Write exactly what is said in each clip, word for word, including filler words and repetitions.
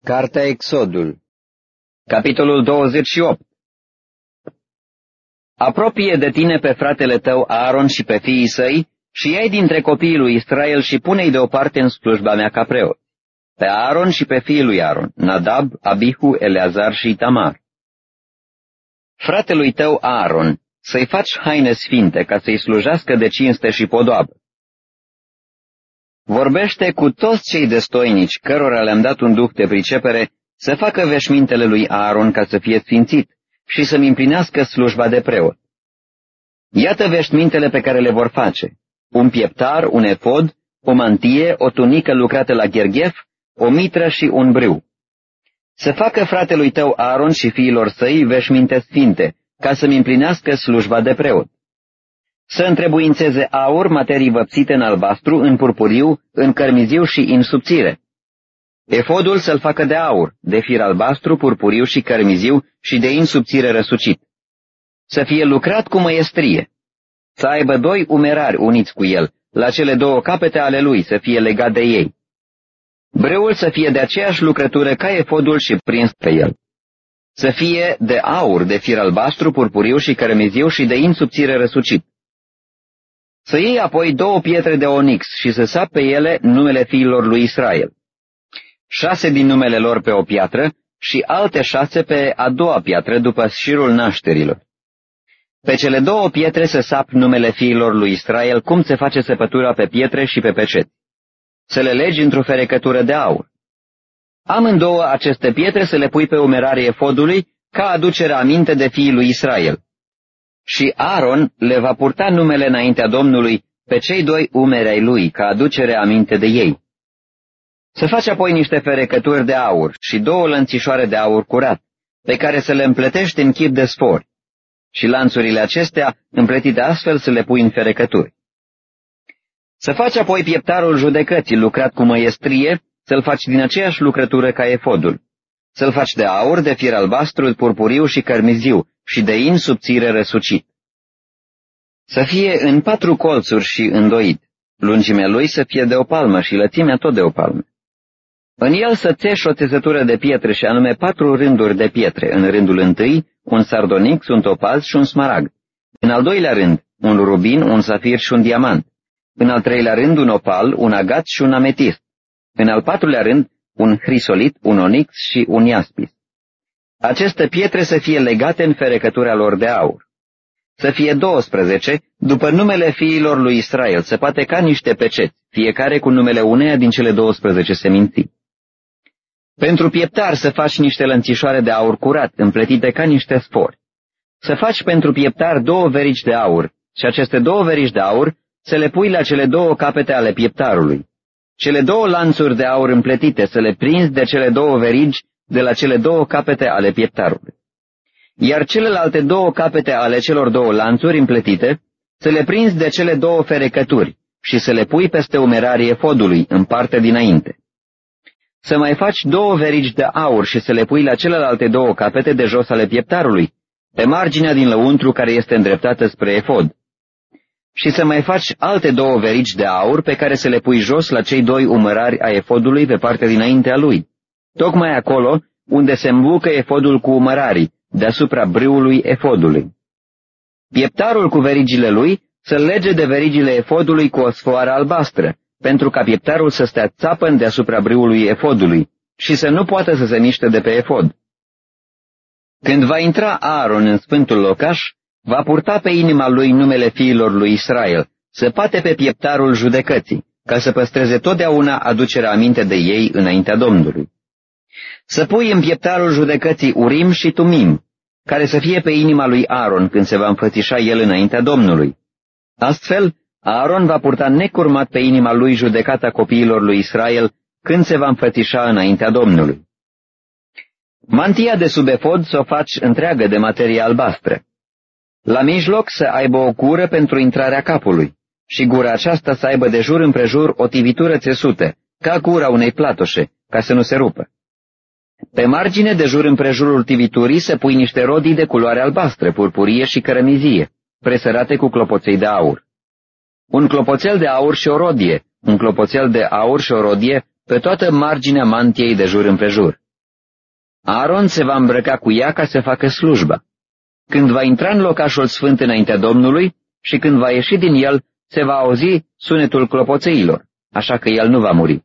Cartea Exodul, capitolul douăzeci și opt. Apropie de tine pe fratele tău Aaron și pe fiii săi și iei dintre copiii lui Israel și pune-i deoparte în slujba mea ca preot, pe Aaron și pe fiii lui Aaron, Nadab, Abihu, Eleazar și Itamar. Fratelui tău Aaron, să-i faci haine sfinte ca să-i slujească de cinste și podoabă. Vorbește cu toți cei destoinici, cărora le-am dat un duh de pricepere, să facă veșmintele lui Aaron ca să fie sfințit și să-mi împlinească slujba de preot. Iată veșmintele pe care le vor face: un pieptar, un efod, o mantie, o tunică lucrată la gherghef, o mitră și un brâu. Să facă fratelui tău Aaron și fiilor săi veșminte sfinte, ca să-mi împlinească slujba de preot. Să întrebuințeze aur, materii văpsite în albastru, în purpuriu, în cărmiziu și în subțire. Efodul să-l facă de aur, de fir albastru, purpuriu și cărmiziu și de in subțire răsucit. Să fie lucrat cu măiestrie. Să aibă doi umerari uniți cu el, la cele două capete ale lui, să fie legat de ei. Breul să fie de aceeași lucrătură ca efodul și prins pe el. Să fie de aur, de fir albastru, purpuriu și cărmiziu și de in subțire răsucit. Să iei apoi două pietre de onix și să sapi pe ele numele fiilor lui Israel. Șase din numele lor pe o piatră și alte șase pe a doua piatră după șirul nașterilor. Pe cele două pietre să sapi numele fiilor lui Israel, cum se face săpătura pe pietre și pe peceți. Să le legi într-o ferecătură de aur. Amândouă aceste pietre să le pui pe umerarii efodului ca aducere aminte de fiii lui Israel. Și Aaron le va purta numele înaintea Domnului pe cei doi umeri ai lui, ca aducere aminte de ei. Să faci apoi niște ferecături de aur și două lănțișoare de aur curat, pe care să le împletești în chip de spori, și lanțurile acestea, împletite astfel, să le pui în ferecături. Să faci apoi pieptarul judecății lucrat cu măiestrie, să-l faci din aceeași lucrătură ca efodul. Să-l faci de aur, de fir albastru, purpuriu și cărmiziu și de in subțire răsucit. Să fie în patru colțuri și îndoit, lungimea lui să fie de o palmă și lățimea tot de o palmă. În el să țeși o țesătură de pietre, și anume patru rânduri de pietre, în rândul întâi un sardonic, un topaz și un smaragd, în al doilea rând un rubin, un safir și un diamant, în al treilea rând un opal, un agat și un ametist, în al patrulea rând un hrisolit, un onix și un iaspis. Aceste pietre să fie legate în ferecătura lor de aur. Să fie douăsprezece, după numele fiilor lui Israel, să poate ca niște peceți, fiecare cu numele uneia din cele douăsprezece seminții. Pentru pieptar să faci niște lănțișoare de aur curat, împletite ca niște spori. Să faci pentru pieptar două verici de aur, și aceste două verici de aur să le pui la cele două capete ale pieptarului. Cele două lanțuri de aur împletite să le prinzi de cele două verigi de la cele două capete ale pieptarului. Iar celelalte două capete ale celor două lanțuri împletite să le prinzi de cele două ferecături și să le pui peste umerarii efodului, în partea dinainte. Să mai faci două verigi de aur și să le pui la celelalte două capete de jos ale pieptarului, pe marginea din lăuntru care este îndreptată spre efod. Și să mai faci alte două verigi de aur pe care să le pui jos la cei doi umărari a efodului pe partea dinaintea lui, tocmai acolo unde se îmbucă efodul cu umărarii, deasupra brâului efodului. Pieptarul cu verigile lui să lege de verigile efodului cu o sfoară albastră, pentru ca pieptarul să stea țapăn deasupra brâului efodului și să nu poată să se miște de pe efod. Când va intra Aaron în sfântul locaș, va purta pe inima lui numele fiilor lui Israel, să pate pe pieptarul judecății, ca să păstreze totdeauna aducerea aminte de ei înaintea Domnului. Să pui în pieptarul judecății Urim și Tumim, care să fie pe inima lui Aaron când se va înfățișa el înaintea Domnului. Astfel, Aaron va purta necurmat pe inima lui judecata copiilor lui Israel când se va înfățișa înaintea Domnului. Mantia de sub efod să o faci întreagă de materie albastră. La mijloc să aibă o gură pentru intrarea capului și gura aceasta să aibă de jur împrejur o tivitură țesută, ca gura unei platoșe, ca să nu se rupă. Pe margine de jur împrejurul tiviturii să pui niște rodii de culoare albastră, purpurie și cărămizie, presărate cu clopoței de aur. Un clopoțel de aur și o rodie, un clopoțel de aur și o rodie pe toată marginea mantiei de jur împrejur, Aaron se va îmbrăca cu ea ca să facă slujba. Când va intra în locașul sfânt înaintea Domnului și când va ieși din el, se va auzi sunetul clopoțeilor, așa că el nu va muri.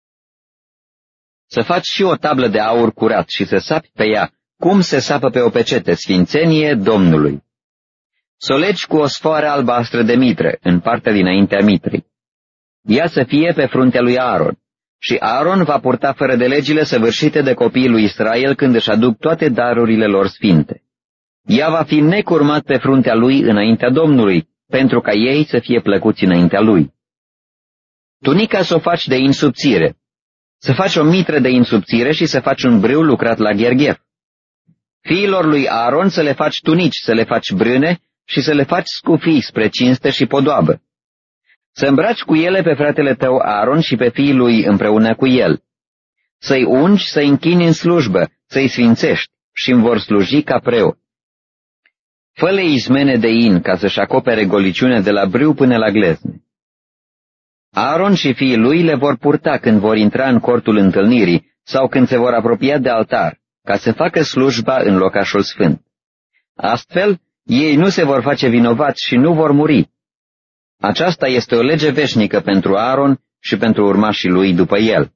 Să faci și o tablă de aur curat și să sapi pe ea, cum se sapă pe o pecete, sfințenie Domnului. Să o legi cu o sfoară albastră de mitră, în partea dinaintea mitrei. Ea să fie pe fruntea lui Aaron, și Aaron va purta fără de legile săvârșite de copiii lui Israel când își aduc toate darurile lor sfinte. Ea va fi necurmat pe fruntea lui înaintea Domnului, pentru ca ei să fie plăcuți înaintea lui. Tunica să o faci de in subțire. Să faci o mitră de in subțire și să faci un brâu lucrat la gherghef. Fiilor lui Aaron să le faci tunici, să le faci brâne și să le faci scufii spre cinste și podoabă. Să îmbraci cu ele pe fratele tău Aaron și pe fiii lui împreună cu el. Să-i ungi, să-i închini în slujbă, să-i sfințești și îmi vor sluji ca preot. Fă-le izmene de in ca să-și acopere goliciunea de la brâu până la glezne. Aaron și fiii lui le vor purta când vor intra în cortul întâlnirii sau când se vor apropia de altar, ca să facă slujba în locașul sfânt. Astfel, ei nu se vor face vinovați și nu vor muri. Aceasta este o lege veșnică pentru Aaron și pentru urmașii lui după el.